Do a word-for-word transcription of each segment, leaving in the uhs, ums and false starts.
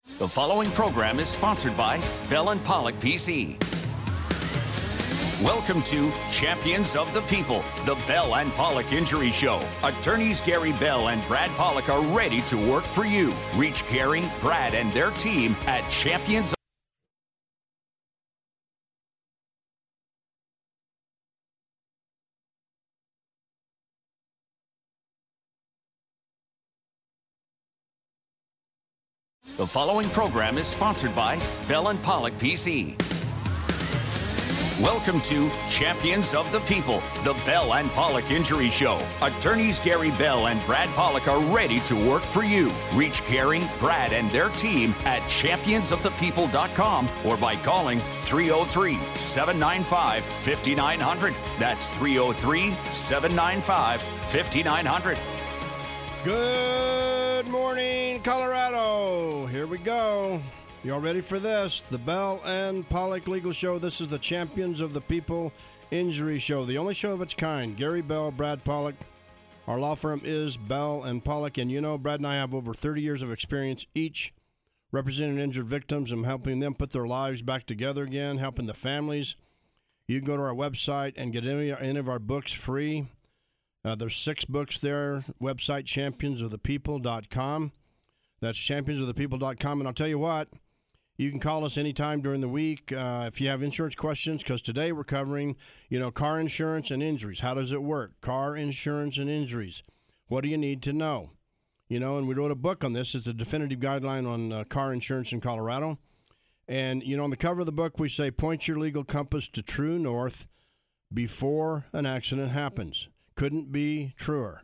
The following program is sponsored by Bell and Pollock P C. Welcome to Champions of the People, the Bell and Pollock Injury Show. Attorneys Gary Bell and Brad Pollock are ready to work for you. Reach Gary, Brad, and their team at Champions. The following program is sponsored by Bell and Pollock P C. Welcome to Champions of the People, the Bell and Pollock Injury Show. Attorneys Gary Bell and Brad Pollock are ready to work for you. Reach Gary, Brad, and their team at champions of the people dot com or by calling three oh three, seven nine five, five nine zero zero. That's three oh three, seven nine five, five nine zero zero. Good morning, Colorado. Here we go. Y'all ready for this? The Bell and Pollock Legal Show. This is the Champions of the People Injury Show, the only show of its kind. Gary Bell, Brad Pollock. Our law firm is Bell and Pollock, and you know, Brad and I have over thirty years of experience each representing injured victims and helping them put their lives back together again, helping the families. You can go to our website and get any, any of our books free. Uh, there's six books there. Website champions of the people dot com. That's champions of the people dot com. And I'll tell you what, you can call us anytime during the week uh, if you have insurance questions, because today we're covering, you know, car insurance and injuries. How does it work? Car insurance and injuries. What do you need to know? You know, and we wrote a book on this. It's a definitive guideline on uh, car insurance in Colorado. And, you know, on the cover of the book, we say, point your legal compass to true north before an accident happens. Couldn't be truer.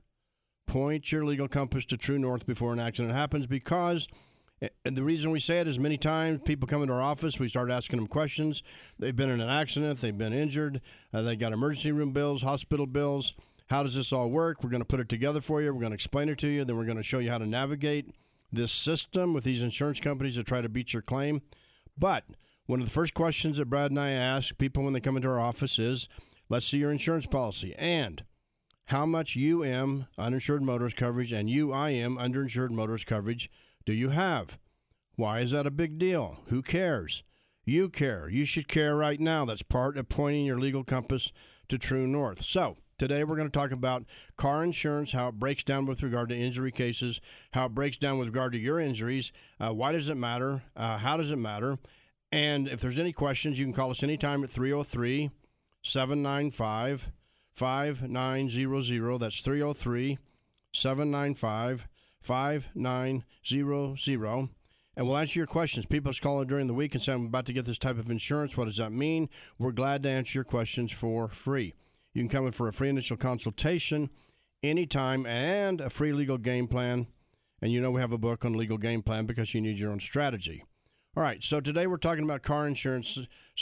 Point your legal compass to true north before an accident happens, because, and the reason we say it is many times people come into our office, we start asking them questions. They've been in an accident, they've been injured, uh, they got emergency room bills, hospital bills. How does this all work? We're going to put it together for you. We're going to explain it to you. Then we're going to show you how to navigate this system with these insurance companies that try to beat your claim. But one of the first questions that Brad and I ask people when they come into our office is, let's see your insurance policy. And how much U M, uninsured motorist coverage, and U I M, underinsured motorist coverage, do you have? Why is that a big deal? Who cares? You care. You should care right now. That's part of pointing your legal compass to true north. So today we're going to talk about car insurance, how it breaks down with regard to injury cases, how it breaks down with regard to your injuries, uh, why does it matter, uh, how does it matter, and if there's any questions, you can call us anytime at three oh three, seven nine five, five nine zero zero. That's three oh three, seven nine five, five nine zero zero. And we'll answer your questions. People's calling during the week and saying, I'm about to get this type of insurance. What does that mean? We're glad to answer your questions for free. You can come in for a free initial consultation anytime and a free legal game plan. And you know we have a book on legal game plan because you need your own strategy. All right, so today we're talking about car insurance.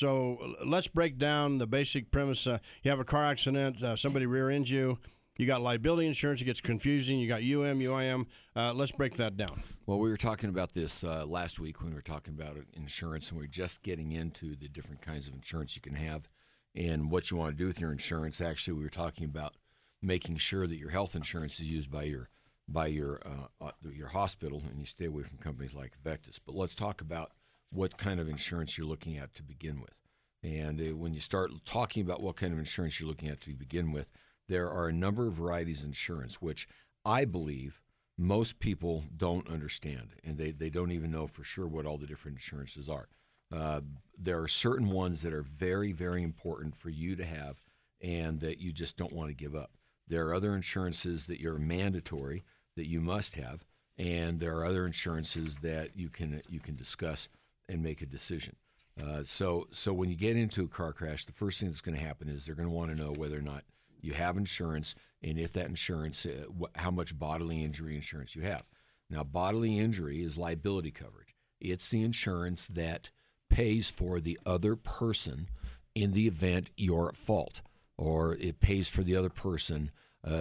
So let's break down the basic premise. Uh, you have a car accident, uh, somebody rear-ends you, you got liability insurance, it gets confusing, you got U M, U I M. Uh, let's break that down. Well, we were talking about this uh, last week when we were talking about insurance, and we were just getting into the different kinds of insurance you can have and what you want to do with your insurance. Actually, we were talking about making sure that your health insurance is used by your by your uh, your hospital, and you stay away from companies like Vectus. But let's talk about what kind of insurance you're looking at to begin with. And uh, when you start talking about what kind of insurance you're looking at to begin with, there are a number of varieties of insurance, which I believe most people don't understand, and they, they don't even know for sure what all the different insurances are. Uh, there are certain ones that are very, very important for you to have and that you just don't want to give up. There are other insurances that you're mandatory, that you must have, and there are other insurances that you can you can discuss and make a decision. Uh, so so when you get into a car crash, the first thing that's going to happen is they're going to want to know whether or not you have insurance, and if that insurance, uh, wh- how much bodily injury insurance you have. Now, bodily injury is liability coverage. It's the insurance that pays for the other person in the event you're at fault, or it pays for the other person, uh,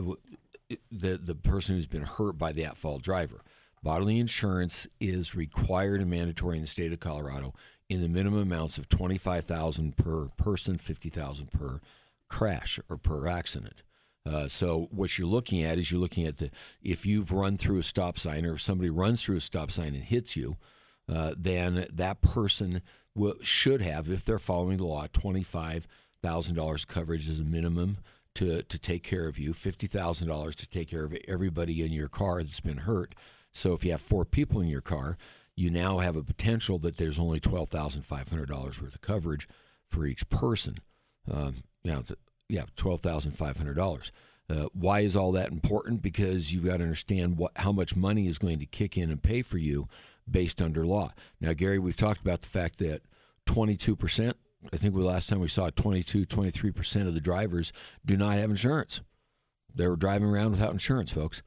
the the person who's been hurt by the at-fault driver. Bodily insurance is required and mandatory in the state of Colorado in the minimum amounts of twenty-five thousand dollars per person, fifty thousand dollars per crash or per accident. Uh, so what you're looking at is you're looking at the if you've run through a stop sign or if somebody runs through a stop sign and hits you, uh, then that person will, should have, if they're following the law, twenty-five thousand dollars coverage is a minimum to, to take care of you, fifty thousand dollars to take care of everybody in your car that's been hurt. So if you have four people in your car, you now have a potential that there's only twelve thousand five hundred dollars worth of coverage for each person. Um, you know, th- yeah, twelve thousand five hundred dollars. Uh, why is all that important? Because you've got to understand what how much money is going to kick in and pay for you based under law. Now, Gary, we've talked about the fact that twenty-two percent, I think the last time we saw it, twenty-two, twenty-three percent of the drivers do not have insurance. They're driving around without insurance, folks.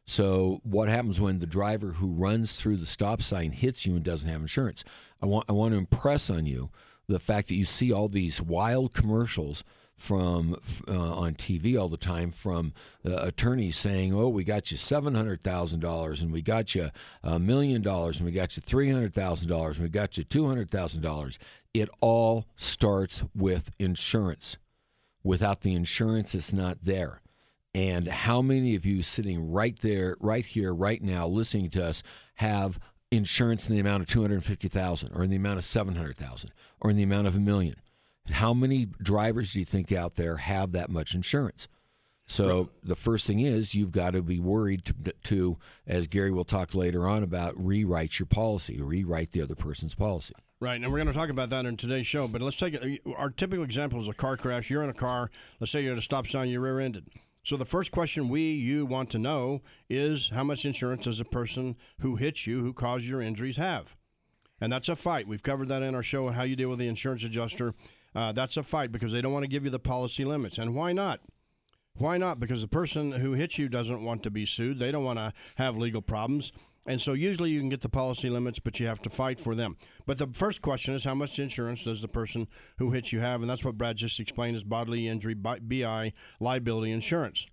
So what happens when the driver who runs through the stop sign hits you and doesn't have insurance? I want I want to impress on you the fact that you see all these wild commercials from uh, on T V all the time from uh, attorneys saying, oh, we got you seven hundred thousand dollars and we got you a million dollars and we got you three hundred thousand dollars and we got you two hundred thousand dollars. It all starts with insurance. Without the insurance, it's not there. And how many of you sitting right there, right here, right now, listening to us, have insurance in the amount of two hundred fifty thousand dollars or in the amount of seven hundred thousand dollars or in the amount of a million? How many drivers do you think out there have that much insurance? So right. The first thing is you've got to be worried to, to, as Gary will talk later on about, rewrite your policy, rewrite the other person's policy. Right, and we're going to talk about that in today's show, but let's take it. Our typical example is a car crash. You're in a car. Let's say you're at a stop sign, you're rear-ended. So the first question we, you want to know is how much insurance does a person who hits you, who caused your injuries, have? And that's a fight. We've covered that in our show, how you deal with the insurance adjuster. Uh, that's a fight because they don't want to give you the policy limits. And why not? Why not? Because the person who hits you doesn't want to be sued. They don't want to have legal problems. And so usually you can get the policy limits, but you have to fight for them. But the first question is how much insurance does the person who hits you have? And that's what Brad just explained is bodily injury, B I, liability insurance.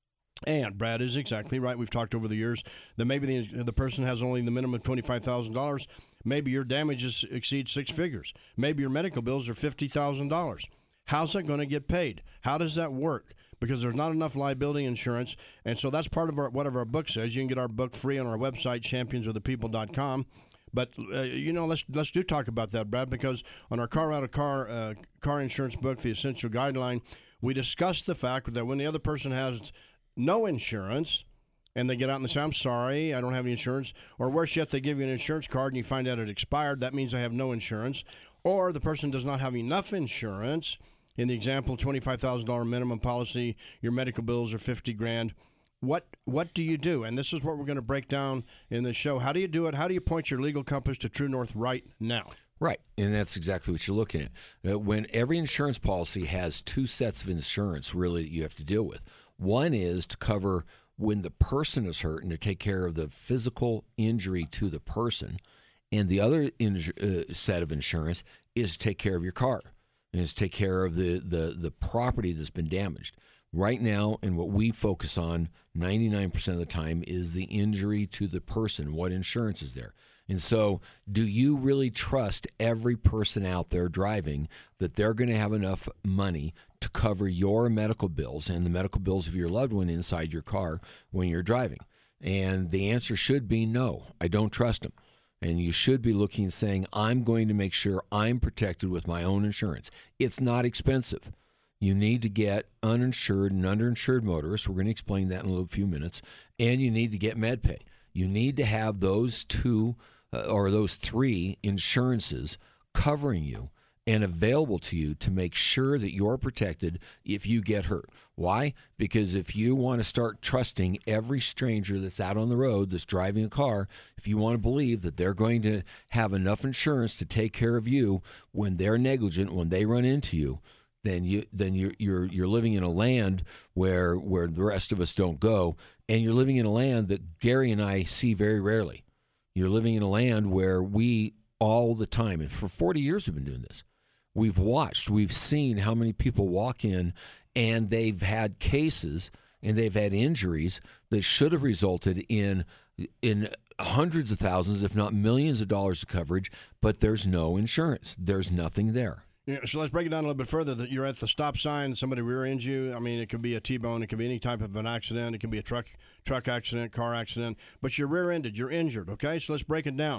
And Brad is exactly right. We've talked over the years that maybe the, the person has only the minimum of twenty-five thousand dollars. Maybe your damages exceed six figures. Maybe your medical bills are fifty thousand dollars. How's that going to get paid? How does that work? Because there's not enough liability insurance. And so that's part of our, what our book says. You can get our book free on our website, champions of the people dot com. But, uh, you know, let's let's do talk about that, Brad, because on our Car Out of Car uh, car insurance book, The Essential Guideline, we discussed the fact that when the other person has no insurance and they get out and they say, I'm sorry, I don't have any insurance, or worse yet, they give you an insurance card and you find out it expired, that means I have no insurance, or the person does not have enough insurance. In the example, twenty-five thousand dollars minimum policy, your medical bills are fifty grand. What what do you do? And this is what we're going to break down in the show. How do you do it? How do you point your legal compass to true north right now? Right, and that's exactly what you're looking at. Uh, when every insurance policy has two sets of insurance, really, that you have to deal with. One is to cover when the person is hurt and to take care of the physical injury to the person. And the other in, uh, set of insurance is to take care of your car and is to take care of the, the, the property that's been damaged. Right now, and what we focus on ninety-nine percent of the time is the injury to the person, what insurance is there. And so do you really trust every person out there driving that they're going to have enough money to cover your medical bills and the medical bills of your loved one inside your car when you're driving? And the answer should be no, I don't trust them. And you should be looking and saying, I'm going to make sure I'm protected with my own insurance. It's not expensive. You need to get uninsured and underinsured motorists. We're going to explain that in a little few minutes. And you need to get MedPay. You need to have those two uh, or those three insurances covering you and available to you to make sure that you're protected if you get hurt. Why? Because if you want to start trusting every stranger that's out on the road that's driving a car, if you want to believe that they're going to have enough insurance to take care of you when they're negligent, when they run into you, then you then you're you're you're living in a land where where the rest of us don't go, and you're living in a land that Gary and I see very rarely. You're living in a land where we all the time, and for forty years we've been doing this. We've watched, we've seen how many people walk in and they've had cases and they've had injuries that should have resulted in in hundreds of thousands, if not millions of dollars of coverage, but there's no insurance. There's nothing there. Yeah, so let's break it down a little bit further. That you're at the stop sign, somebody rear-ends you. I mean, it could be a T-bone, it could be any type of an accident, it can be a truck truck accident, car accident, but you're rear-ended, you're injured, okay? So let's break it down.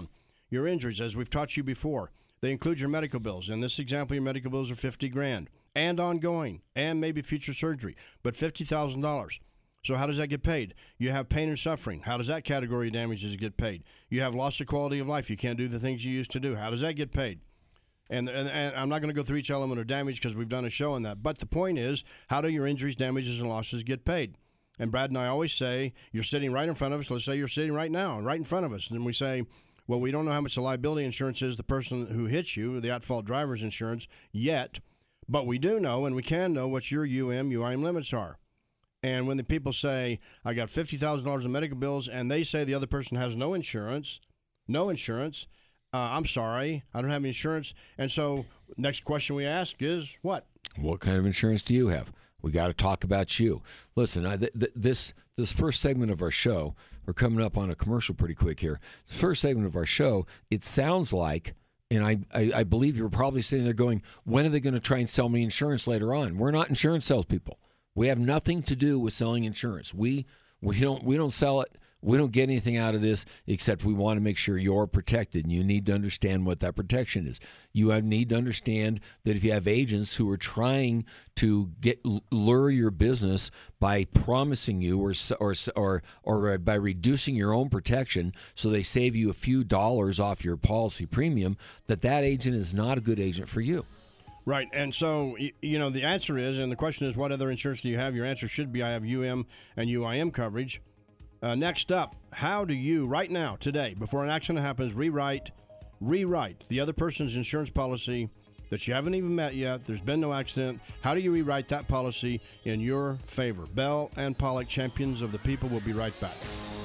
your injuries, as we've taught you before. They include your medical bills. In this example, your medical bills are fifty grand and ongoing and maybe future surgery, but fifty thousand dollars. So how does that get paid? You have pain and suffering. How does that category of damages get paid? You have loss of quality of life. You can't do the things you used to do. How does that get paid? And, and, and I'm not going to go through each element of damage because we've done a show on that. But the point is, how do your injuries, damages, and losses get paid? And Brad and I always say, you're sitting right in front of us. Let's say you're sitting right now, right in front of us. And we say, well, we don't know how much the liability insurance is the person who hits you, the at-fault driver's insurance, yet. But we do know, and we can know, what your U M, U I M limits are. And when the people say, I got fifty thousand dollars in medical bills, and they say the other person has no insurance, no insurance, uh, I'm sorry, I don't have any insurance. And so next question we ask is, what? What kind of insurance do you have? We got to talk about you. Listen, I, th- th- this this first segment of our show, we're coming up on a commercial pretty quick here. The first segment of our show, it sounds like, and I, I, I believe you're probably sitting there going, when are they going to try and sell me insurance later on? We're not insurance salespeople. We have nothing to do with selling insurance. We we don't we don't sell it. We don't get anything out of this except we want to make sure you're protected. And you need to understand what that protection is. You have, need to understand that if you have agents who are trying to get lure your business by promising you or or or or by reducing your own protection, so they save you a few dollars off your policy premium, that that agent is not a good agent for you. Right, and so, you know, the answer is, and the question is, what other insurance do you have? Your answer should be, I have U M and U I M coverage. Uh, next up, how do you, right now, today, before an accident happens, rewrite, rewrite the other person's insurance policy that you haven't even met yet, there's been no accident. How do you rewrite that policy in your favor? Bell and Pollock, champions of the people, will be right back.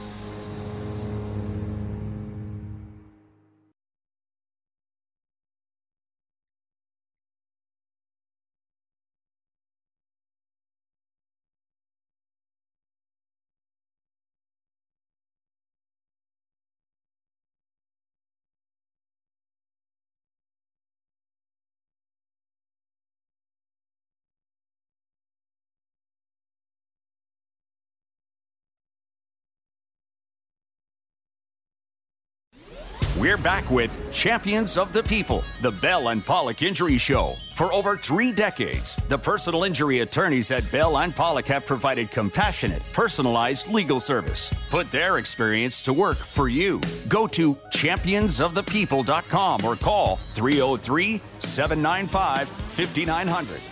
We're back with Champions of the People, the Bell and Pollock Injury Show. For over three decades, the personal injury attorneys at Bell and Pollock have provided compassionate, personalized legal service. Put their experience to work for you. Go to champions of the people dot com or call three oh three, seven nine five, five nine zero zero.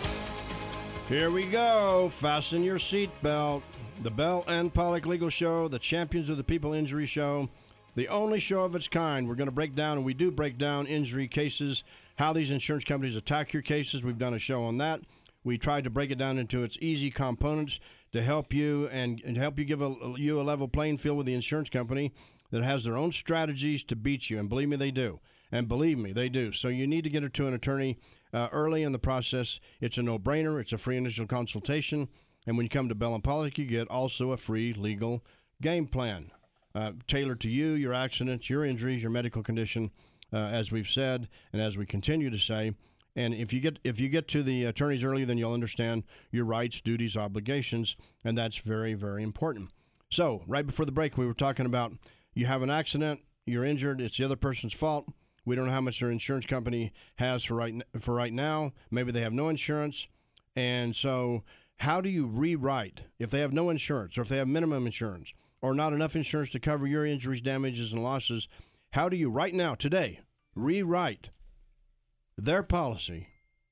Here we go. Fasten your seatbelt. The Bell and Pollock Legal Show, the Champions of the People Injury Show. The only show of its kind. We're going to break down, and we do break down injury cases, how these insurance companies attack your cases. We've done a show on that. We tried to break it down into its easy components to help you and, and help you give a, you a level playing field with the insurance company that has their own strategies to beat you. And believe me, they do. And believe me, they do. So you need to get it to an attorney uh, early in the process. It's a no-brainer. It's a free initial consultation. And when you come to Bell and Pollock, you get also a free legal game plan. Uh, tailored to you, your accidents, your injuries, your medical condition, uh, as we've said, and as we continue to say. And if you get if you get to the attorneys early, then you'll understand your rights, duties, obligations, and that's very, very important. So, right before the break, we were talking about you have an accident, you're injured, it's the other person's fault. We don't know how much their insurance company has for right for right now. Maybe they have no insurance, and so how do you rewrite if they have no insurance or if they have minimum insurance? Or not enough insurance to cover your injuries, damages, and losses, how do you right now, today, rewrite their policy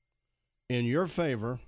in your favor?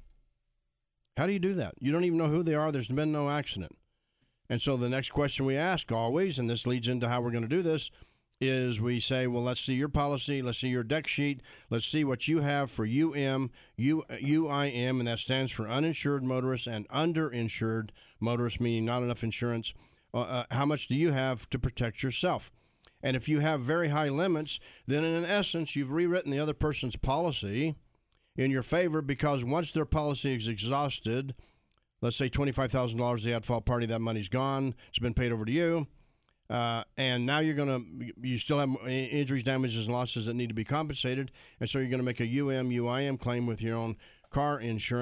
How do you do that? You don't even know who they are. There's been no accident. And so the next question we ask always, and this leads into how we're going to do this, is we say, well, let's see your policy. Let's see your deck sheet. Let's see what you have for U M, U, U I M, and that stands for uninsured motorists and underinsured motorists, meaning not enough insurance. Uh, how much do you have to protect yourself? And if you have very high limits, then in essence, you've rewritten the other person's policy in your favor, because once their policy is exhausted, let's say twenty-five thousand dollars, the at-fault party, that money's gone. It's been paid over to you. Uh, and now you're going to, you still have injuries, damages, and losses that need to be compensated. And so you're going to make a U M, U I M claim with your own car insurance.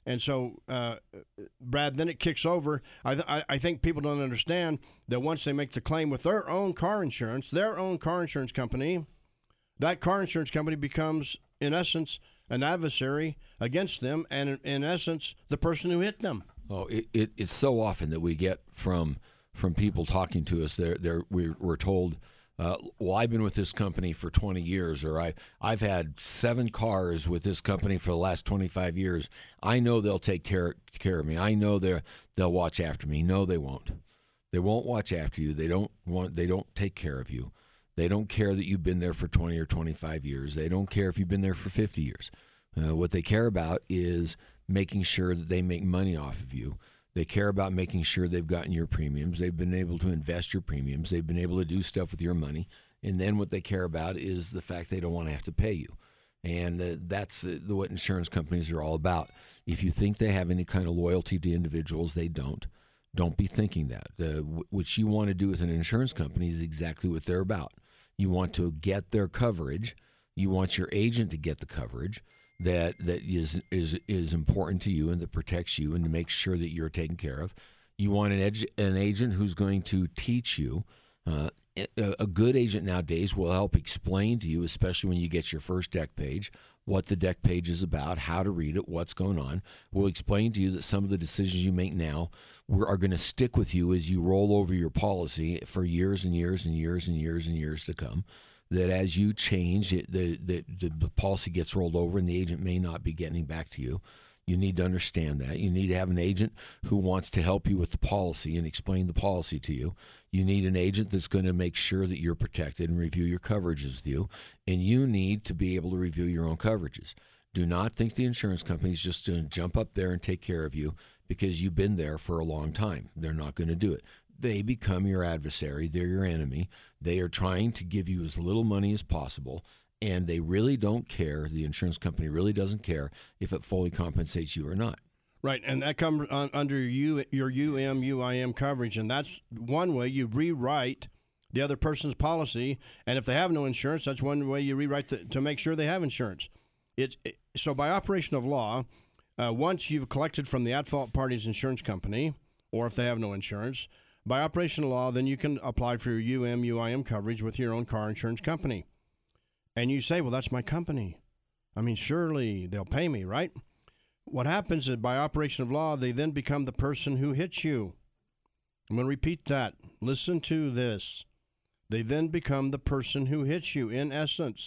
And so, uh, Brad, then it kicks over. I, th- I think people don't understand that once they make the claim with their own car insurance, their own car insurance company, that car insurance company becomes, in essence, an adversary against them, and in, in essence, the person who hit them. Oh, it, it it's so often that we get from from people talking to us. They're, they're, we're, we're told, uh, well, I've been with this company for twenty years, or I, I've had seven cars with this company for the last twenty-five years. I know they'll take care, care of me. I know they're, they'll watch after me. No, they won't. They won't watch after you. They don't want. They don't take care of you. They don't care that you've been there for twenty or twenty-five years. They don't care if you've been there for fifty years. Uh, what they care about is making sure that they make money off of you. They care about making sure they've gotten your premiums. They've been able to invest your premiums. They've been able to do stuff with your money. And then what they care about is the fact they don't want to have to pay you. And uh, that's uh, what insurance companies are all about. If you think they have any kind of loyalty to individuals, they don't. Don't be thinking that. The, what you want to do with an insurance company is exactly what they're about. You want to get their coverage. You want your agent to get the coverage that that is is is important to you and that protects you and to make sure that you're taken care of. You want an edu- an agent who's going to teach you. Uh, a, a good agent nowadays will help explain to you, especially when you get your first deck page, what the deck page is about, how to read it, what's going on. We'll explain to you that some of the decisions you make now are going to stick with you as you roll over your policy for years and years and years and years and years to come. That as you change, it, the, the, the policy gets rolled over and the agent may not be getting back to you. You need to understand that. You need to have an agent who wants to help you with the policy and explain the policy to you. You need an agent that's going to make sure that you're protected and review your coverages with you. And you need to be able to review your own coverages. Do not think the insurance company is just going to jump up there and take care of you because you've been there for a long time. They're not going to do it. They become your adversary. They're your enemy. They are trying to give you as little money as possible, and they really don't care. The insurance company really doesn't care if it fully compensates you or not. Right, and that comes on, under you, your U M, U I M coverage, and that's one way you rewrite the other person's policy, and if they have no insurance, that's one way you rewrite the, to make sure they have insurance. It, it So by operation of law, uh, once you've collected from the at-fault party's insurance company, or if they have no insurance, by operation of law, then you can apply for your U M, U I M coverage with your own car insurance company. And you say, well, that's my company. I mean, surely they'll pay me, right? What happens is by operation of law, they then become the person who hits you. I'm going to repeat that. Listen to this. They then become the person who hits you, in essence,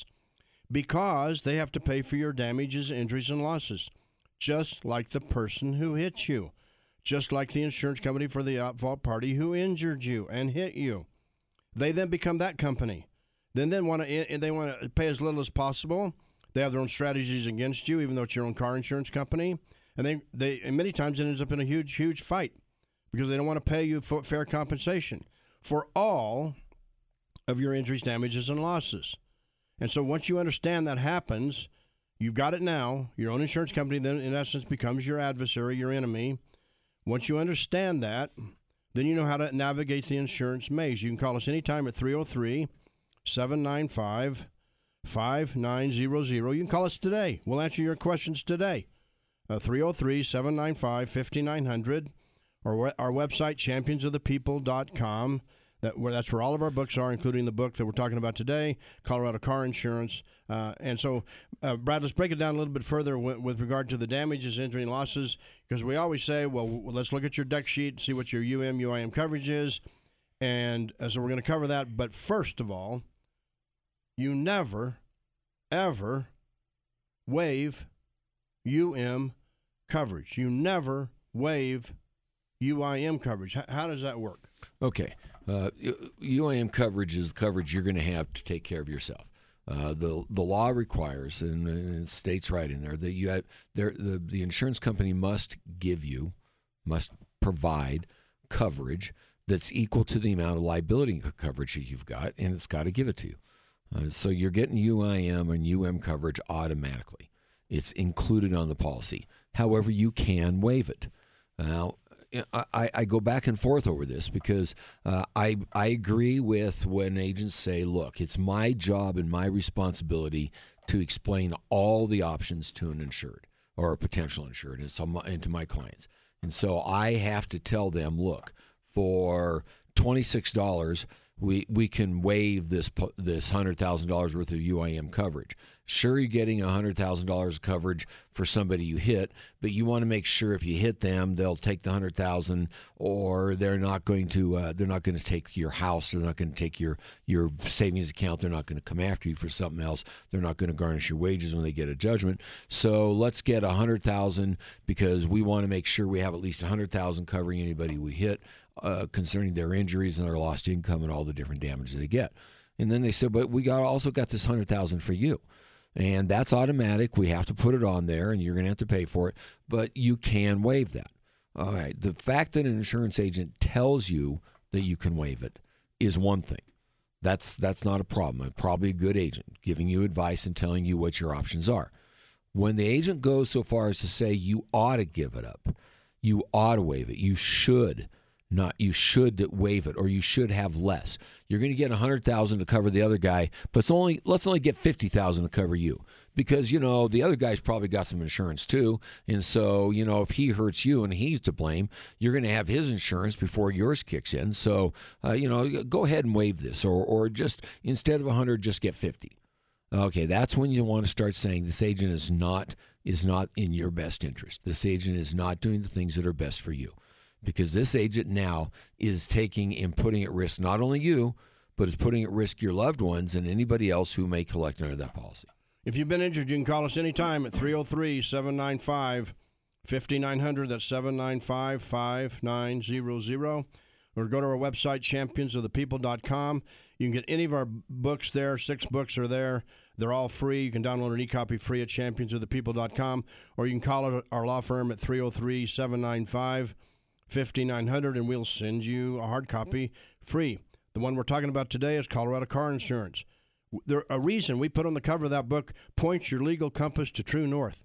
because they have to pay for your damages, injuries, and losses, just like the person who hits you. Just like the insurance company for the at-fault party who injured you and hit you. They then become that company. Then they want to they want to pay as little as possible. They have their own strategies against you, even though it's your own car insurance company. And they, they and many times it ends up in a huge, huge fight because they don't want to pay you fair compensation for all of your injuries, damages, and losses. And so once you understand that happens, you've got it now. Your own insurance company then, in essence, becomes your adversary, your enemy. Once you understand that, then you know how to navigate the insurance maze. You can call us anytime at three oh three, seven nine five, five nine zero zero. You can call us today. We'll answer your questions today. Uh, three oh three, seven nine five, five nine zero zero or our website, champions of the people dot com. That, where, that's where all of our books are, including the book that we're talking about today, Colorado Car Insurance. Uh, and so, uh, Brad, let's break it down a little bit further with, with regard to the damages, injury, and losses, because we always say, well, let's look at your deck sheet, see what your U M, U I M coverage is. And uh, so we're going to cover that. But first of all, you never, ever waive U M coverage. You never waive U I M coverage. H- how does that work? Okay. Uh, U I M coverage is the coverage you're going to have to take care of yourself. Uh, the the law requires, and, and it states right in there, that you have there the the insurance company must give you, must provide coverage that's equal to the amount of liability coverage that you've got, and it's got to give it to you. Uh, so you're getting U I M and U M coverage automatically. It's included on the policy. However, you can waive it. Now, I, I go back and forth over this because uh, I I agree with when agents say, look, it's my job and my responsibility to explain all the options to an insured. or a potential insured and to my clients. And so I have to tell them, look, for twenty-six dollars, we we can waive this this one hundred thousand dollars worth of U I M coverage. Sure, you're getting one hundred thousand dollars of coverage for somebody you hit, but you want to make sure if you hit them, they'll take the one hundred thousand dollars, or they're not going to uh, they're not going to take your house, they're not going to take your, your savings account, they're not going to come after you for something else, they're not going to garnish your wages when they get a judgment. So let's get one hundred thousand dollars because we want to make sure we have at least one hundred thousand dollars covering anybody we hit uh, concerning their injuries and their lost income and all the different damage they get. And then they said, but we got also got this one hundred thousand dollars for you. And that's automatic. We have to put it on there, and you're going to have to pay for it. But you can waive that. All right. The fact that an insurance agent tells you that you can waive it is one thing. That's that's not a problem. Probably a good agent giving you advice and telling you what your options are. When the agent goes so far as to say you ought to give it up, you ought to waive it, you should not, you should waive it, or you should have less. You're going to get one hundred thousand dollars to cover the other guy, but it's only let's only get fifty thousand dollars to cover you, because you know the other guy's probably got some insurance too, and so you know if he hurts you and he's to blame, you're going to have his insurance before yours kicks in. So uh, you know go ahead and waive this, or or just instead of one hundred, just get fifty. Okay, that's when you want to start saying this agent is not is not in your best interest. This agent is not doing the things that are best for you. Because this agent now is taking and putting at risk not only you, but is putting at risk your loved ones and anybody else who may collect under that policy. If you've been injured, you can call us anytime at three oh three, seven nine five, five nine zero zero. That's seven nine five, five nine zero zero. Or go to our website, champions of the people dot com. You can get any of our books there. Six books are there. They're all free. You can download an e-copy free at champions of the people dot com. Or you can call our law firm at three oh three, seven nine five, five nine zero zero, and we'll send you a hard copy free. The one we're talking about today is Colorado Car Insurance. There, a reason we put on the cover of that book, points your legal compass to true north.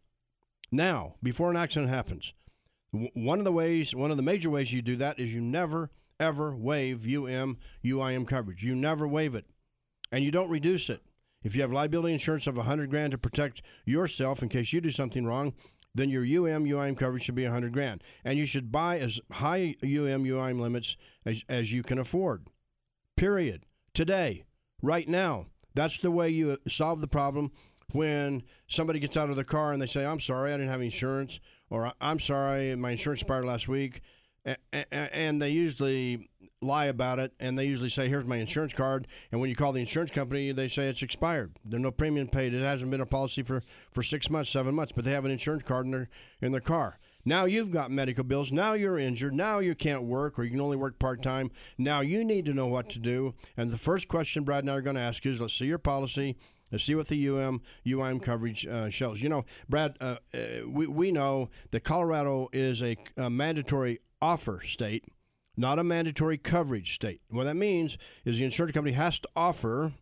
Now, before an accident happens, one of the ways, one of the major ways you do that is you never, ever waive U M, U I M coverage. You never waive it, and you don't reduce it. If you have liability insurance of one hundred grand to protect yourself in case you do something wrong, then your U M, U I M coverage should be one hundred grand. And you should buy as high U M, U I M limits as, as you can afford. Period. Today, right now. That's the way you solve the problem when somebody gets out of their car and they say, I'm sorry, I didn't have insurance, or I'm sorry, my insurance expired last week. And they usually lie about it, and they usually say, here's my insurance card. And when you call the insurance company, they say it's expired. There's no premium paid. It hasn't been a policy for, for six months, seven months, but they have an insurance card in their in their car. Now you've got medical bills. Now you're injured. Now you can't work, or you can only work part-time. Now you need to know what to do. And the first question Brad and I are going to ask you is, let's see your policy. Let's see what the U M, U I M coverage uh, shows. You know, Brad, uh, uh, we, we know that Colorado is a, a mandatory offer state, not a mandatory coverage state. What that means is the insurance company has to offer,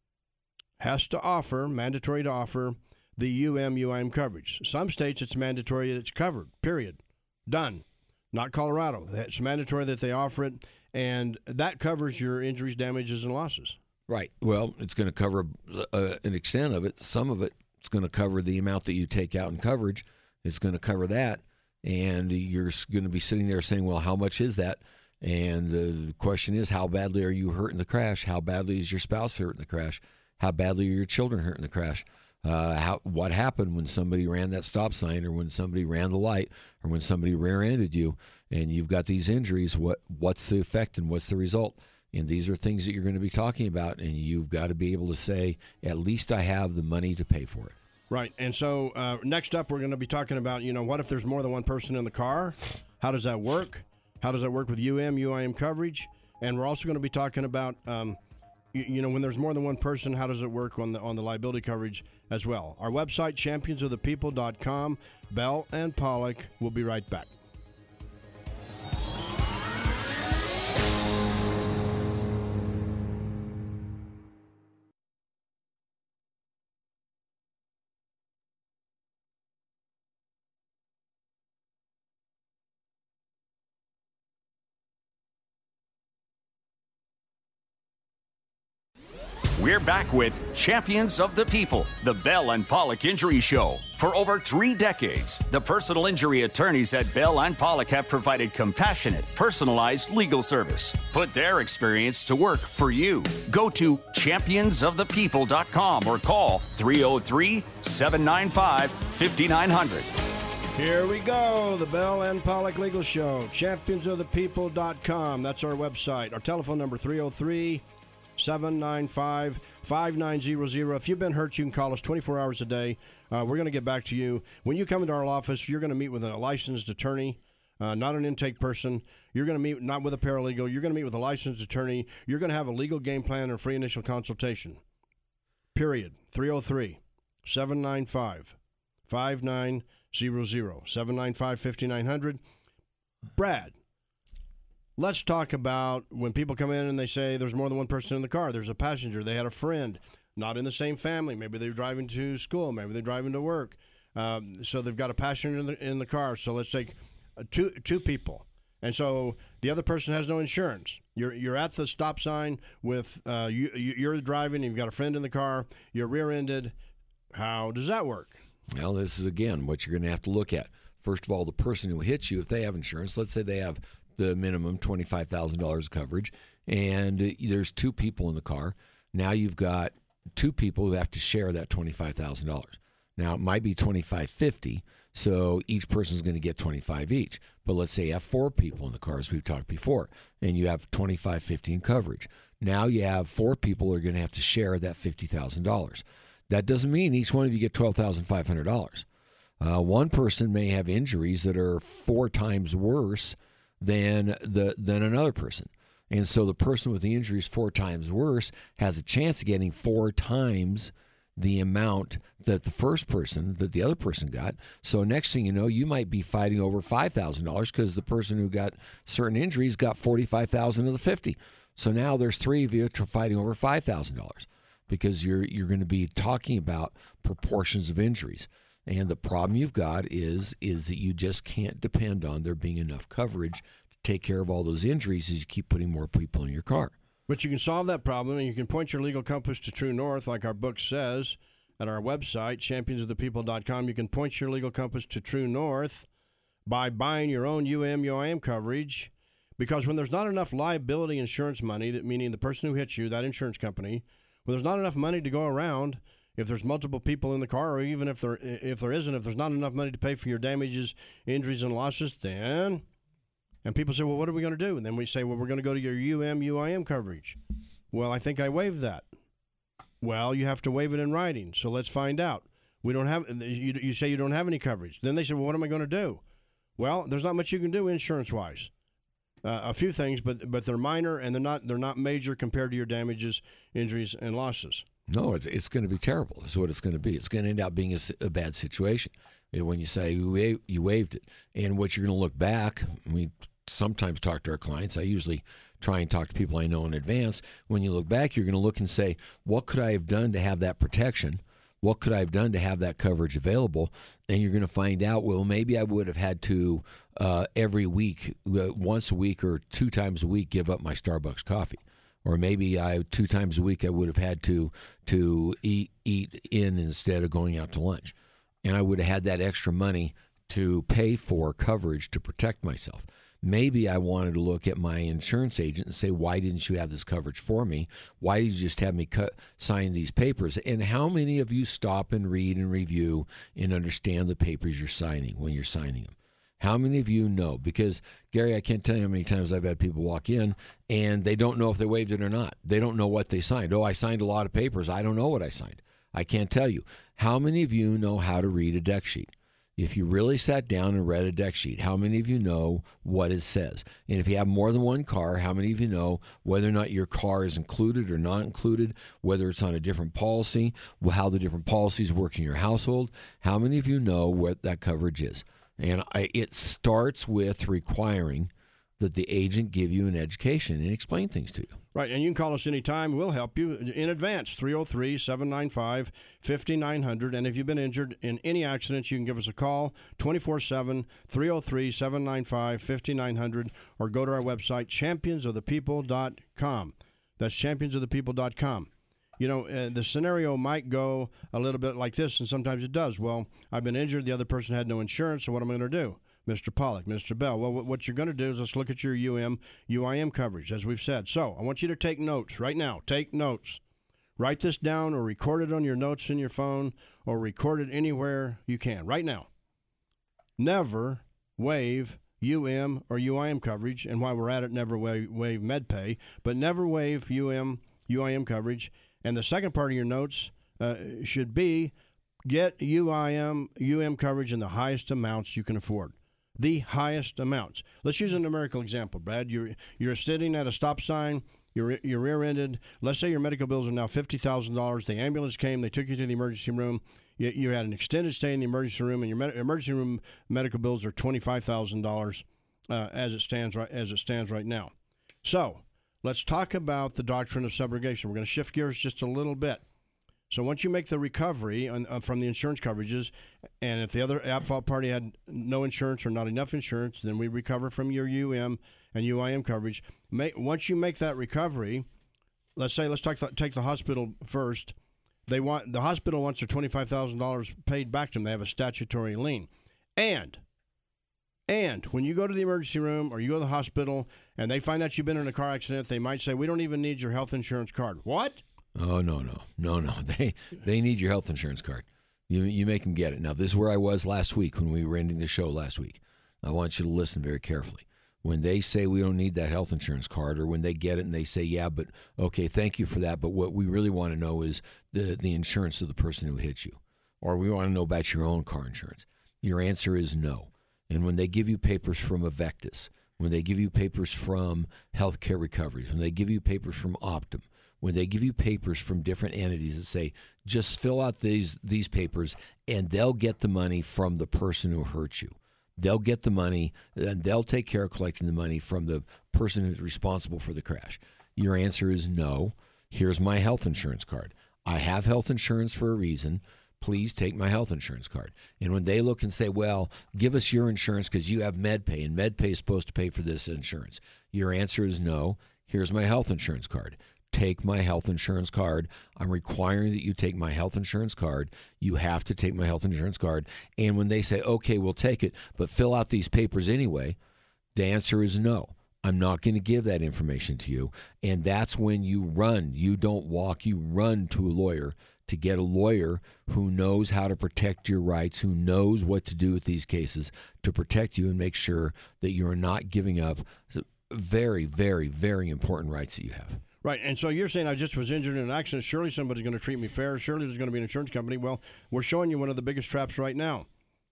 has to offer, mandatory to offer, the U M, U I M coverage. Some states it's mandatory that it's covered, period. Done. Not Colorado. It's mandatory that they offer it, and that covers your injuries, damages, and losses. Right. Well, it's going to cover uh, an extent of it. Some of it, it's going to cover the amount that you take out in coverage. It's going to cover that, and you're going to be sitting there saying, well, how much is that? And the question is, how badly are you hurt in the crash? How badly is your spouse hurt in the crash? How badly are your children hurt in the crash? Uh, how, what happened when somebody ran that stop sign, or when somebody ran the light, or when somebody rear-ended you, and you've got these injuries? What what's the effect and what's the result? And these are things that you're going to be talking about, and you've got to be able to say, at least I have the money to pay for it. Right. And so uh, next up, we're going to be talking about, you know, what if there's more than one person in the car? How does that work? How does that work with U M, U I M coverage? And we're also going to be talking about, um, you, you know, when there's more than one person, how does it work on the on the liability coverage as well? Our website, champions of the people dot com. Bell and Pollock. We'll be right back. We're back with Champions of the People, the Bell and Pollock Injury Show. For over three decades, the personal injury attorneys at Bell and Pollock have provided compassionate, personalized legal service. Put their experience to work for you. Go to champions of the people dot com or call three oh three, seven nine five, five nine zero zero. Here we go, the Bell and Pollock Legal Show, champions of the people dot com. That's our website. Our telephone number, three oh three, seven nine five, five nine zero zero. If you've been hurt, you can call us twenty-four hours a day. Uh, we're going to get back to you. When you come into our office, you're going to meet with a licensed attorney, uh, not an intake person. You're going to meet not with a paralegal. You're going to meet with a licensed attorney. You're going to have a legal game plan and free initial consultation. Period. three oh three, seven nine five, five nine zero zero. seven nine five, five nine zero zero. Brad, let's talk about when people come in and they say there's more than one person in the car. There's a passenger. They had a friend, not in the same family. Maybe they're driving to school. Maybe they're driving to work. Um, so they've got a passenger in the, in the car. So let's take uh, two two people. And so the other person has no insurance. You're you're at the stop sign with uh, you you're driving. You've got a friend in the car. You're rear-ended. How does that work? Well, this is again what you're going to have to look at. First of all, the person who hits you, if they have insurance, let's say they have the minimum twenty-five thousand dollars coverage, and there's two people in the car. Now you've got two people who have to share that twenty-five thousand dollars. Now, it might be twenty-five fifty, so each person's going to get twenty-five each. But let's say you have four people in the car, as we've talked before, and you have twenty-five fifty in coverage. Now you have four people who are going to have to share that fifty thousand dollars. That doesn't mean each one of you get twelve thousand five hundred dollars. Uh, one person may have injuries that are four times worse than the than another person. And so the person with the injuries four times worse has a chance of getting four times the amount that the first person, that the other person got. So next thing you know, you might be fighting over five thousand dollars because the person who got certain injuries got forty-five thousand dollars of the fifty. So now there's three of you fighting over five thousand dollars because you're you're going to be talking about proportions of injuries. And the problem you've got is is that you just can't depend on there being enough coverage take care of all those injuries as you keep putting more people in your car. But you can solve that problem, and you can point your legal compass to true north, like our book says, at our website, champions of the people dot com. You can point your legal compass to true north by buying your own U M U I M coverage, because when there's not enough liability insurance money, that meaning the person who hits you, that insurance company, when there's not enough money to go around, if there's multiple people in the car, or even if there if there isn't, if there's not enough money to pay for your damages, injuries, and losses, then... And people say, well, what are we going to do? And then we say, well, we're going to go to your U M U I M coverage. Well, I think I waived that. Well, you have to waive it in writing, so let's find out. We don't have. You, you say you don't have any coverage. Then they say, well, what am I going to do? Well, there's not much you can do insurance-wise. Uh, a few things, but but they're minor, and they're not they're not major compared to your damages, injuries, and losses. No, it's it's going to be terrible. That's what it's going to be. It's going to end up being a, a bad situation when you say you, wa- you waived it. And what you're going to look back, we sometimes talk to our clients. I usually try and talk to people I know in advance. When you look back, you're going to look and say, what could I have done to have that protection? What could I have done to have that coverage available? And you're going to find out, well, maybe I would have had to uh, every week, uh, once a week or two times a week, give up my Starbucks coffee. Or maybe I two times a week I would have had to to eat eat in instead of going out to lunch. And I would have had that extra money to pay for coverage to protect myself. Maybe I wanted to look at my insurance agent and say, why didn't you have this coverage for me? Why did you just have me cut, sign these papers? And how many of you stop and read and review and understand the papers you're signing when you're signing them? How many of you know? Because, Gary, I can't tell you how many times I've had people walk in and they don't know if they waived it or not. They don't know what they signed. Oh, I signed a lot of papers. I don't know what I signed. I can't tell you. How many of you know how to read a deck sheet? If you really sat down and read a deck sheet, how many of you know what it says? And if you have more than one car, how many of you know whether or not your car is included or not included, whether it's on a different policy, how the different policies work in your household? How many of you know what that coverage is? And I, it starts with requiring that the agent give you an education and explain things to you. Right, and you can call us anytime. We'll help you in advance, three oh three, seven nine five, five nine zero zero. And if you've been injured in any accidents, you can give us a call, twenty-four seven, three oh three, seven nine five, five nine zero zero, or go to our website, champions of the people dot com. That's champions of the people dot com. You know, uh, the scenario might go a little bit like this, and sometimes it does. Well, I've been injured. The other person had no insurance, so what am I going to do? Mister Pollock, Mister Bell. Well, what you're going to do is let's look at your U M, U I M coverage, as we've said. So I want you to take notes right now. Take notes. Write this down or record it on your notes in your phone or record it anywhere you can right now. Never waive U M or U I M coverage, and while we're at it, never waive, waive MedPay, but never waive U M, U I M coverage. And the second part of your notes uh, should be get U I M, U M coverage in the highest amounts you can afford. The highest amounts. Let's use a numerical example, Brad. You're you're sitting at a stop sign. You're you're rear-ended. Let's say your medical bills are now fifty thousand dollars. The ambulance came. They took you to the emergency room. You, you had an extended stay in the emergency room, and your med- emergency room medical bills are twenty-five thousand dollars uh, as it stands right as it stands right now. So let's talk about the doctrine of subrogation. We're going to shift gears just a little bit. So once you make the recovery on, uh, from the insurance coverages, and if the other at-fault party had no insurance or not enough insurance, then we recover from your U M and U I M coverage. Make, once you make that recovery, let's say let's talk, take the hospital first. They want the hospital wants their twenty-five thousand dollars paid back to them. They have a statutory lien, and and when you go to the emergency room or you go to the hospital and they find out you've been in a car accident, they might say, "We don't even need your health insurance card." What? Oh, no, no, no, no. They they need your health insurance card. You you make them get it. Now, this is where I was last week when we were ending the show last week. I want you to listen very carefully. When they say we don't need that health insurance card, or when they get it and they say, yeah, but okay, thank you for that, but what we really want to know is the, the insurance of the person who hit you, or we want to know about your own car insurance. Your answer is no. And when they give you papers from Avectus, when they give you papers from Healthcare Recoveries, when they give you papers from Optum, when they give you papers from different entities that say, just fill out these these papers and they'll get the money from the person who hurt you. They'll get the money and they'll take care of collecting the money from the person who's responsible for the crash. Your answer is no. Here's my health insurance card. I have health insurance for a reason. Please take my health insurance card. And when they look and say, well, give us your insurance because you have MedPay and MedPay is supposed to pay for this insurance. Your answer is no. Here's my health insurance card. Take my health insurance card. I'm requiring that you take my health insurance card. You have to take my health insurance card. And when they say, okay, we'll take it, but fill out these papers anyway, the answer is no. I'm not going to give that information to you. And that's when you run. You don't walk. You run to a lawyer to get a lawyer who knows how to protect your rights, who knows what to do with these cases to protect you and make sure that you're not giving up very, very, very important rights that you have. Right, and so you're saying I just was injured in an accident. Surely somebody's going to treat me fair. Surely there's going to be an insurance company. Well, we're showing you one of the biggest traps right now.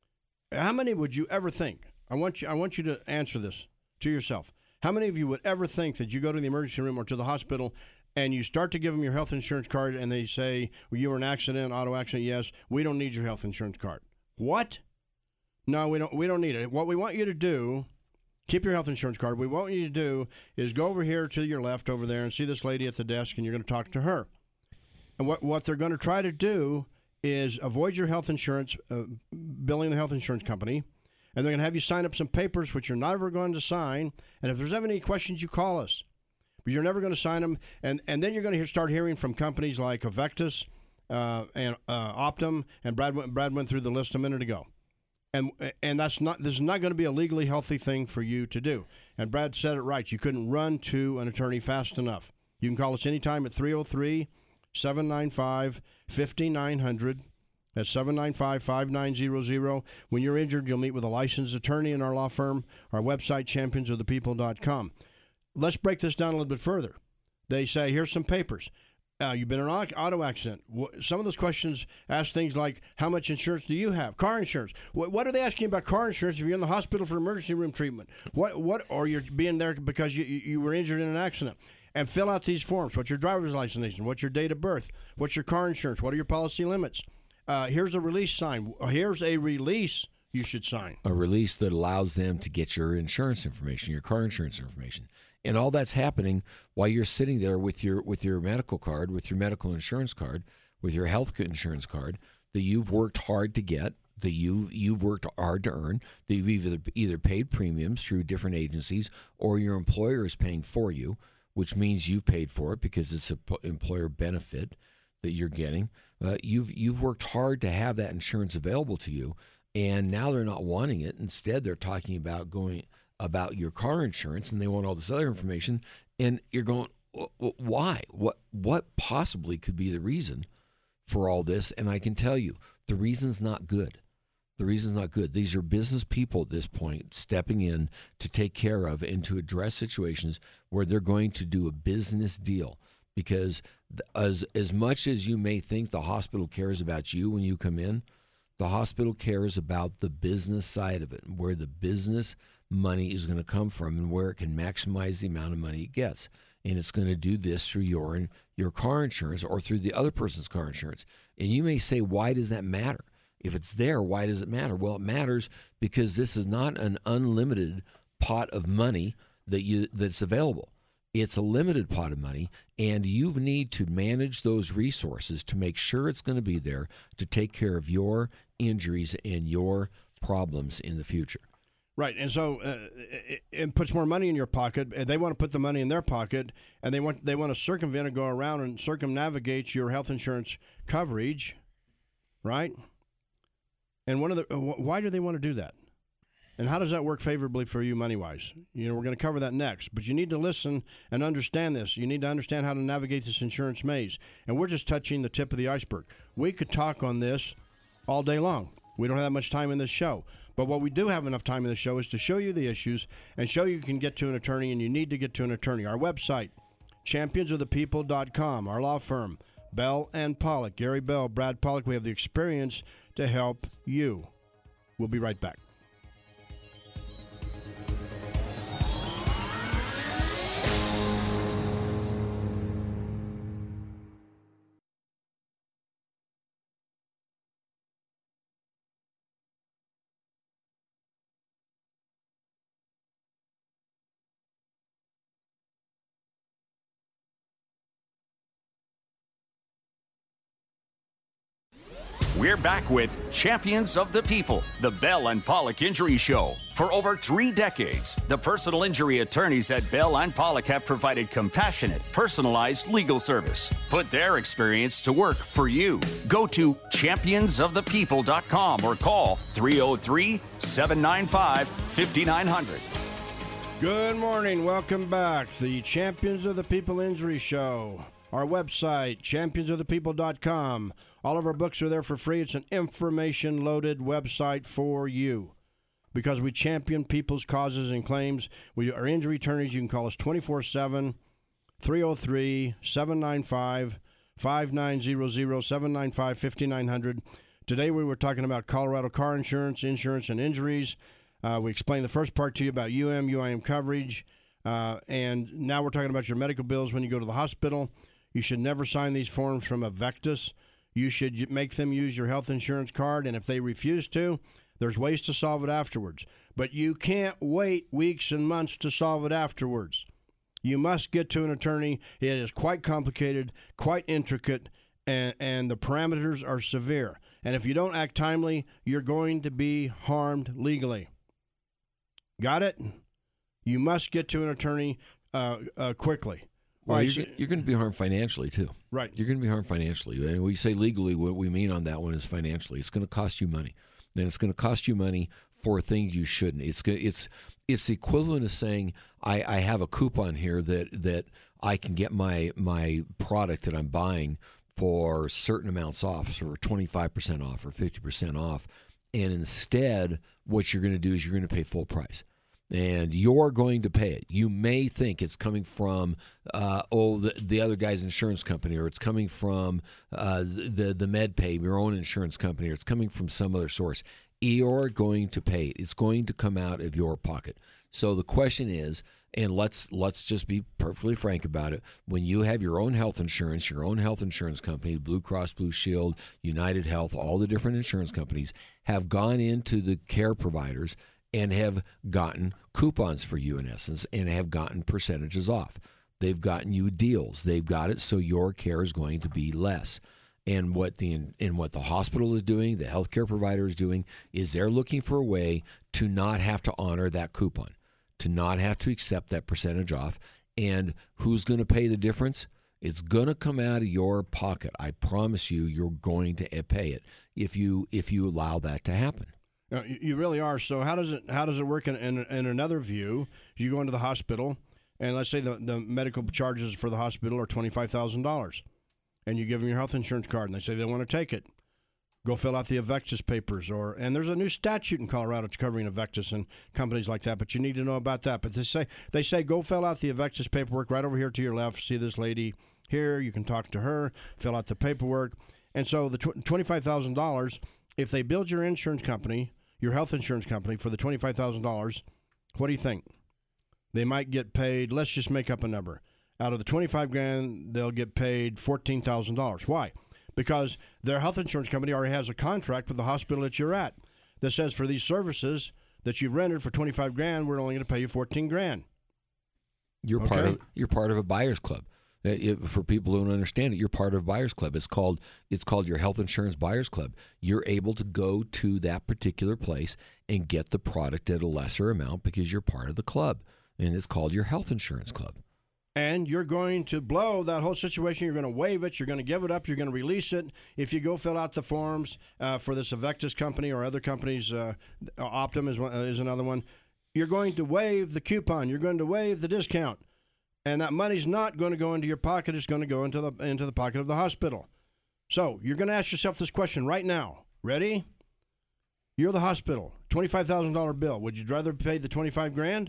How many would you ever think? I want you. I want you to answer this to yourself. How many of you would ever think that you go to the emergency room or to the hospital and you start to give them your health insurance card and they say, well, you were in an accident, auto accident? Yes, we don't need your health insurance card. What? No, we don't. We don't need it. What we want you to do. Keep your health insurance card. What we want you to do is go over here to your left over there and see this lady at the desk, and you're going to talk to her. And what, what they're going to try to do is avoid your health insurance, uh, billing the health insurance company, and they're going to have you sign up some papers which you're never going to sign. And if there's ever any questions, you call us. But you're never going to sign them. And, and then you're going to hear, start hearing from companies like Avectus uh, and uh, Optum, and Brad went, Brad went through the list a minute ago. And and that's not this is not going to be a legally healthy thing for you to do. And Brad said it right. You couldn't run to an attorney fast enough. You can call us anytime at three oh three, seven nine five, five nine zero zero. That's seven nine five, five nine zero zero. When you're injured, you'll meet with a licensed attorney in our law firm. Our website, champions of the people dot com. Let's break this down a little bit further. They say, here's some papers. Uh, you've been in an auto accident. Some of those questions ask things like, how much insurance do you have? Car insurance. What, what are they asking about car insurance if you're in the hospital for emergency room treatment? What, what, or you're being there because you, you were injured in an accident? And fill out these forms. What's your driver's license is? What's your date of birth? What's your car insurance? What are your policy limits? Uh, here's a release sign. Here's a release you should sign. A release that allows them to get your insurance information, your car insurance information. And all that's happening while you're sitting there with your with your medical card, with your medical insurance card, with your health insurance card that you've worked hard to get, that you you've worked hard to earn, that you've either either paid premiums through different agencies or your employer is paying for you. which means you've paid for it because it's an employer benefit that you're getting. Uh, you've you've worked hard to have that insurance available to you, and now they're not wanting it. Instead, they're talking about going about your car insurance, and they want all this other information. And you're going, why? What what possibly could be the reason for all this? And I can tell you, the reason's not good. The reason's not good. These are business people at this point stepping in to take care of and to address situations where they're going to do a business deal. Because as as much as you may think the hospital cares about you when you come in, the hospital cares about the business side of it, where the business money is going to come from and where it can maximize the amount of money it gets. And it's going to do this through your your car insurance or through the other person's car insurance. And you may say, why does that matter? If it's there, why does it matter? Well, it matters because this is not an unlimited pot of money that you that's available. It's a limited pot of money, and you need to manage those resources to make sure it's going to be there to take care of your injuries and your problems in the future. Right, and so uh, it, it puts more money in your pocket. And they want to put the money in their pocket, and they want they want to circumvent and go around and circumnavigate your health insurance coverage, right? And one of the why do they want to do that? And how does that work favorably for you money-wise? You know, we're going to cover that next. But you need to listen and understand this. You need to understand how to navigate this insurance maze. And we're just touching the tip of the iceberg. We could talk on this all day long. We don't have that much time in this show. But what we do have enough time in this show is to show you the issues and show you can get to an attorney, and you need to get to an attorney. Our website, champions of the people dot com. Our law firm, Bell and Pollock. Gary Bell, Brad Pollock. We have the experience to help you. We'll be right back. We're back with Champions of the People, the Bell and Pollock Injury Show. For over three decades, the personal injury attorneys at Bell and Pollock have provided compassionate, personalized legal service. Put their experience to work for you. Go to champions of the people dot com or call three oh three, seven nine five, five nine zero zero. Good morning. Welcome back to the Champions of the People Injury Show. Our website, champions of the people dot com. All of our books are there for free. It's an information-loaded website for you because we champion people's causes and claims. We are injury attorneys. You can call us twenty-four seven, three oh three, seven nine five, five nine zero zero, seven nine five, five nine zero zero. Today we were talking about Colorado car insurance, insurance, and injuries. Uh, we explained the first part to you about U M, U I M coverage, uh, and now we're talking about your medical bills when you go to the hospital. You should never sign these forms from Avectus. You should make them use your health insurance card, and if they refuse to, there's ways to solve it afterwards. But you can't wait weeks and months to solve it afterwards. You must get to an attorney. It is quite complicated, quite intricate, and, and the parameters are severe. And if you don't act timely, you're going to be harmed legally. Got it? You must get to an attorney uh, uh, quickly. Well, Right. you're, you're going to be harmed financially, too. Right. You're going to be harmed financially. And we say legally, what we mean on that one is financially. It's going to cost you money. And it's going to cost you money for things you shouldn't. It's it's it's the equivalent of saying, I, I have a coupon here that, that I can get my, my product that I'm buying for certain amounts off, so twenty-five percent off or fifty percent off. And instead, what you're going to do is you're going to pay full price. And you're going to pay it. You may think it's coming from, uh, oh, the, the other guy's insurance company, or it's coming from uh, the the MedPay, your own insurance company, or it's coming from some other source. You're going to pay it. It's going to come out of your pocket. So the question is, and let's let's just be perfectly frank about it. When you have your own health insurance, your own health insurance company, Blue Cross Blue Shield, United Health, all the different insurance companies have gone into the care providers and have gotten coupons for you, in essence, and have gotten percentages off. They've gotten you deals. They've got it so your care is going to be less. And what the and what the hospital is doing, the healthcare provider is doing, is they're looking for a way to not have to honor that coupon, to not have to accept that percentage off, And who's going to pay the difference? It's going to come out of your pocket. I promise you, you're going to pay it if you if you allow that to happen. No, you really are. So how does it how does it work in, in, in another view? You go into the hospital, and let's say the, the medical charges for the hospital are twenty-five thousand dollars, and you give them your health insurance card, and they say they want to take it. Go fill out the Avectis papers, or and there's a new statute in Colorado covering Avectis and companies like that. But you need to know about that. But they say they say go fill out the Avectis paperwork right over here to your left. See this lady here? You can talk to her. Fill out the paperwork. And so the tw- twenty-five thousand dollars, if they build your insurance company, your health insurance company for the twenty-five thousand dollars, what do you think? They might get paid. Let's just make up a number. Out of the twenty-five grand, they'll get paid fourteen thousand dollars. Why? Because their health insurance company already has a contract with the hospital that you're at that says for these services that you've rendered for twenty-five grand, we're only going to pay you fourteen grand. You're okay? part of you're part of a buyer's club. It, for people who don't understand it, you're part of a buyer's club. It's called it's called your health insurance buyer's club. You're able to go to that particular place and get the product at a lesser amount because you're part of the club, and it's called your health insurance club. And you're going to blow that whole situation. You're going to waive it. You're going to give it up. You're going to release it. If you go fill out the forms uh, for this Avectis company or other companies, uh, Optum is, one, uh, is another one, you're going to waive the coupon. You're going to waive the discount. And that money's not going to go into your pocket. It's going to go into the into the pocket of the hospital. So you're going to ask yourself this question right now. Ready? You're the hospital. twenty-five thousand dollars bill. Would you rather pay the twenty-five grand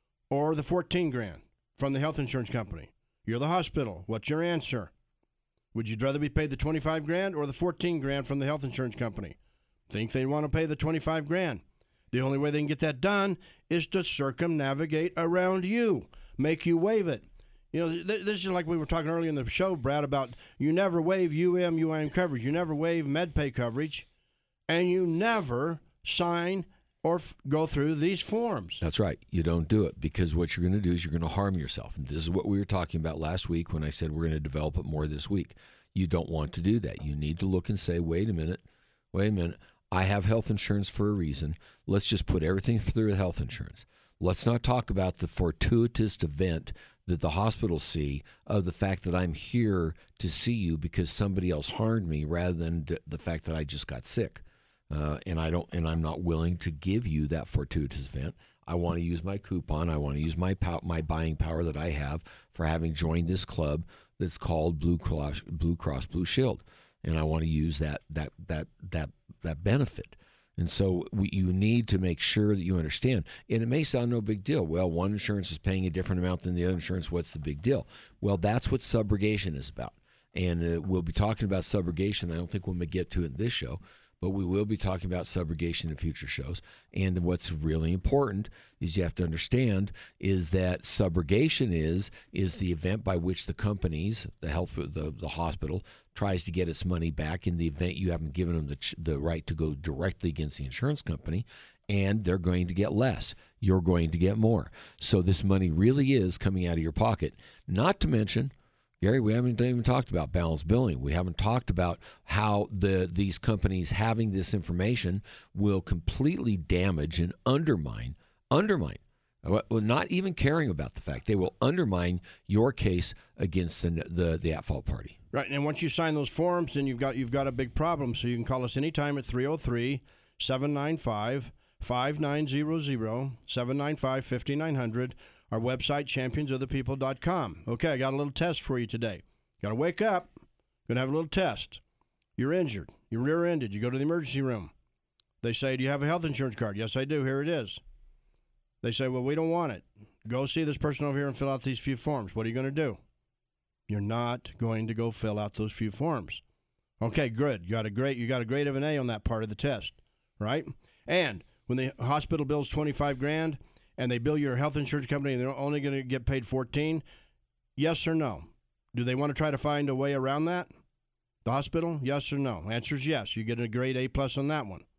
or the fourteen grand? From the health insurance company. You're the hospital. What's your answer? Would you rather be paid the twenty-five grand or the fourteen grand from the health insurance company? Think they want to pay the twenty-five grand. The only way they can get that done is to circumnavigate around you, make you waive it. You know, th- this is like we were talking earlier in the show, Brad, about you never waive U M, U I M coverage. You never waive MedPay coverage, and you never sign or f- go through these forms. That's right. You don't do it because what you're going to do is you're going to harm yourself. And this is what we were talking about last week when I said we're going to develop it more this week. You don't want to do that. You need to look and say, wait a minute, wait a minute. I have health insurance for a reason. Let's just put everything through health insurance. Let's not talk about the fortuitous event that the hospitals see of the fact that I'm here to see you because somebody else harmed me rather than d- the fact that I just got sick. Uh, and I don't, and I'm not willing to give you that fortuitous event. I want to use my coupon. I want to use my pow- my buying power that I have for having joined this club that's called Blue Cross Blue Cross Blue Shield, and I want to use that that that that that benefit. And so we, you need to make sure that you understand. And it may sound no big deal. Well, one insurance is paying a different amount than the other insurance. What's the big deal? Well, that's what subrogation is about. And uh, we'll be talking about subrogation. I don't think we'll get to it in this show. But we will be talking about subrogation in future shows. And what's really important is you have to understand is that subrogation is is the event by which the companies, the health, the, the hospital, tries to get its money back in the event you haven't given them the, the right to go directly against the insurance company, and they're going to get less. You're going to get more. So this money really is coming out of your pocket. Not to mention, Gary, we haven't even talked about balance billing. We haven't talked about how the these companies having this information will completely damage and undermine, undermine, well, not even caring about the fact, they will undermine your case against the the, the at-fault party. Right, and once you sign those forms, then you've got you've got a big problem. So you can call us anytime at three oh three, seven nine five, five nine zero zero, seven nine five, five nine zero zero. Our website, champions of the people dot com. Okay, I got a little test for you today. Got to wake up. Going to have a little test. You're injured. You're rear-ended. You go to the emergency room. They say, do you have a health insurance card? Yes, I do. Here it is. They say, well, we don't want it. Go see this person over here and fill out these few forms. What are you going to do? You're not going to go fill out those few forms. Okay, good. You got a great, you got a grade of an A on that part of the test, right? And when the hospital bills twenty-five grand, and they bill your health insurance company and they're only going to get paid fourteen, yes or no? Do they want to try to find a way around that? The hospital, yes or no? Answer is yes. You get a grade A plus on that one.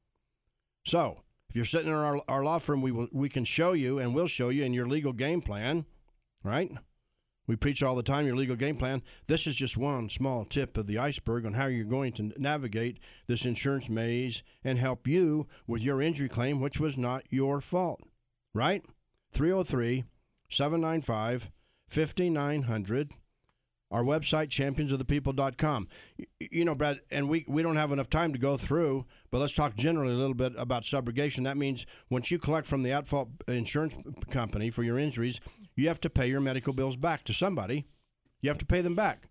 So if you're sitting in our, our law firm, we will, we can show you and we'll show you in your legal game plan, right? We preach all the time your legal game plan. This is just one small tip of the iceberg on how you're going to navigate this insurance maze and help you with your injury claim, which was not your fault. Right? three oh three, seven nine five, five nine hundred. Our website, champions of the people dot com. You know, Brad, and we, we don't have enough time to go through, but let's talk generally a little bit about subrogation. That means once you collect from the at-fault insurance company for your injuries, you have to pay your medical bills back to somebody. You have to pay them back.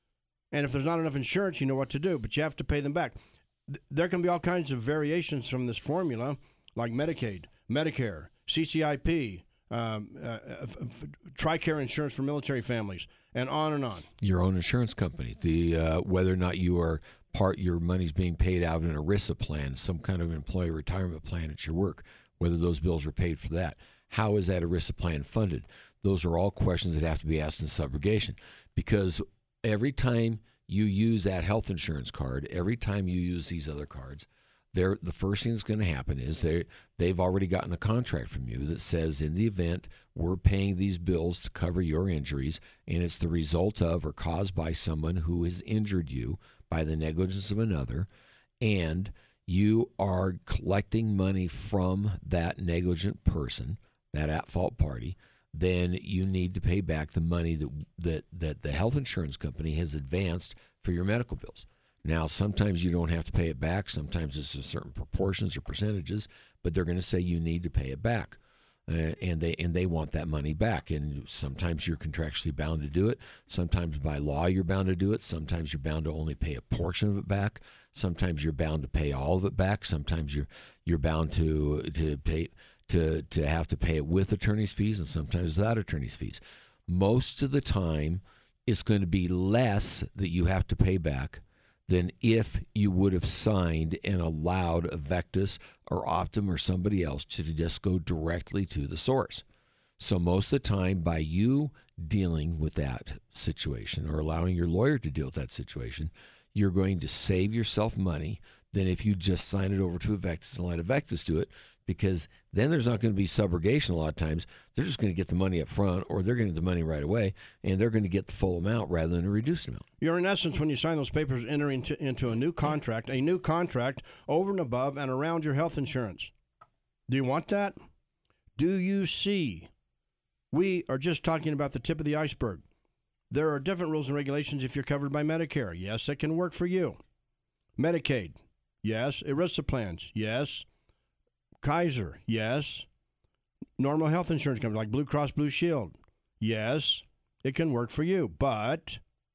And if there's not enough insurance, you know what to do, but you have to pay them back. There can be all kinds of variations from this formula, like Medicaid, Medicare, C C I P, um, uh, f- f- TRICARE insurance for military families, and on and on. Your own insurance company, the uh, whether or not you are part, your money's being paid out in an ERISA plan, some kind of employee retirement plan at your work, whether those bills are paid for that. How is that ERISA plan funded? Those are all questions that have to be asked in subrogation, because every time you use that health insurance card, every time you use these other cards, they're, the first thing that's going to happen is they they've already gotten a contract from you that says in the event we're paying these bills to cover your injuries, and it's the result of or caused by someone who has injured you by the negligence of another, and you are collecting money from that negligent person, that at-fault party, then you need to pay back the money that that that the health insurance company has advanced for your medical bills. Now, sometimes you don't have to pay it back. Sometimes it's in certain proportions or percentages, but they're going to say you need to pay it back, uh, and they and they want that money back. And sometimes you're contractually bound to do it. Sometimes by law you're bound to do it. Sometimes you're bound to only pay a portion of it back. Sometimes you're bound to pay all of it back. Sometimes you're you're bound to to pay to to have to pay it with attorney's fees, and sometimes without attorney's fees. Most of the time, it's going to be less that you have to pay back than if you would have signed and allowed Avectus or Optum or somebody else to just go directly to the source. So most of the time, by you dealing with that situation or allowing your lawyer to deal with that situation, you're going to save yourself money than if you just sign it over to Avectus and let Avectus do it, because then there's not going to be subrogation a lot of times. They're just going to get the money up front, or they're going to get the money right away, and they're going to get the full amount rather than a reduced amount. You're, in essence, when you sign those papers, entering into, into a new contract, a new contract over and above and around your health insurance. Do you want that? Do you see? We are just talking about the tip of the iceberg. There are different rules and regulations if you're covered by Medicare. Yes, it can work for you. Medicaid. Yes. ERISA plans. Yes. Kaiser, yes. Normal health insurance company like Blue Cross Blue Shield, yes, it can work for you. But,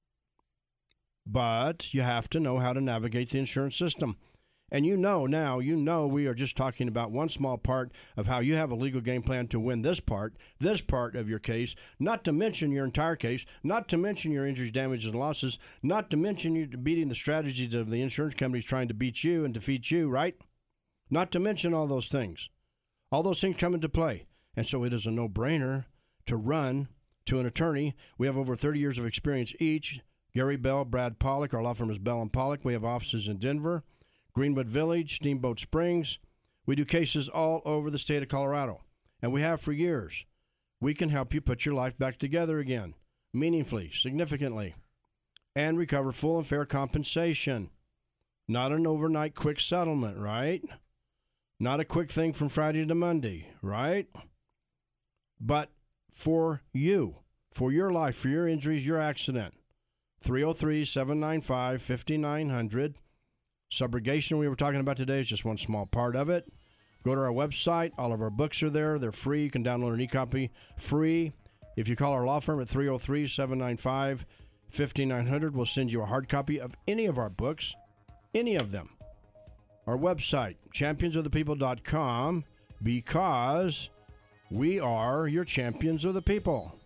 but you have to know how to navigate the insurance system. And you know now, you know we are just talking about one small part of how you have a legal game plan to win this part, this part of your case, not to mention your entire case, not to mention your injuries, damages, and losses, not to mention you beating the strategies of the insurance companies trying to beat you and defeat you, right? Not to mention all those things. All those things come into play. And so it is a no-brainer to run to an attorney. We have over thirty years of experience each. Gary Bell, Brad Pollock. Our law firm is Bell and Pollock. We have offices in Denver, Greenwood Village, Steamboat Springs. We do cases all over the state of Colorado, and we have for years. We can help you put your life back together again, meaningfully, significantly, and recover full and fair compensation. Not an overnight quick settlement, right? Not a quick thing from Friday to Monday, right? But for you, for your life, for your injuries, your accident. three oh three, seven nine five, five nine zero zero. Subrogation we were talking about today is just one small part of it. Go to our website. All of our books are there. They're free. You can download an e-copy free. If you call our law firm at three oh three, seven nine five, five nine zero zero, we'll send you a hard copy of any of our books, any of them. Our website, champions of the people dot com, because we are your champions of the people.